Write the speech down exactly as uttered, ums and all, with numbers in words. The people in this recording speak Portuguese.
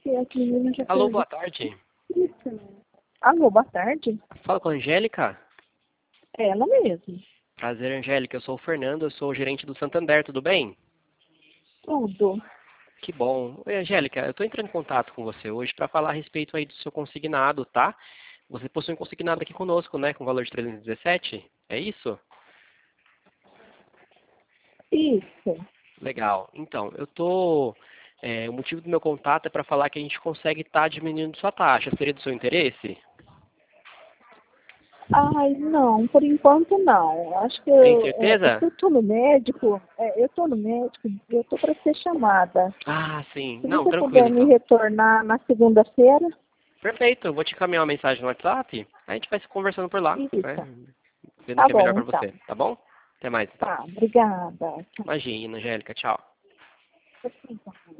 que a menina já Alô, fez boa tarde. isso. Alô, boa tarde. Fala com a Angélica. É ela mesmo. Prazer, Angélica. Eu sou o Fernando, eu sou o gerente do Santander, tudo bem? Tudo. Que bom. Oi, Angélica, eu estou entrando em contato com você hoje para falar a respeito aí do seu consignado, tá? Você possui um consignado aqui conosco, né, com valor de trezentos e dezessete? É isso? Isso. Legal. Então, eu tô... é, o motivo do meu contato é para falar que a gente consegue estar diminuindo sua taxa. Seria do seu interesse? Ai, não, por enquanto não. Acho que Tem eu, é, é que certeza? eu tô no médico, é, eu tô no médico, eu tô para ser chamada. Ah, sim. Se Não, você tranquilo puder me então. retornar na segunda-feira, Perfeito, eu vou te encaminhar uma mensagem no WhatsApp, a gente vai se conversando por lá, isso. né? Vendo o Tá que é melhor bom, para então. você, tá bom? Até mais então. Tá, obrigada. Imagina, Angélica, tchau. Tchau.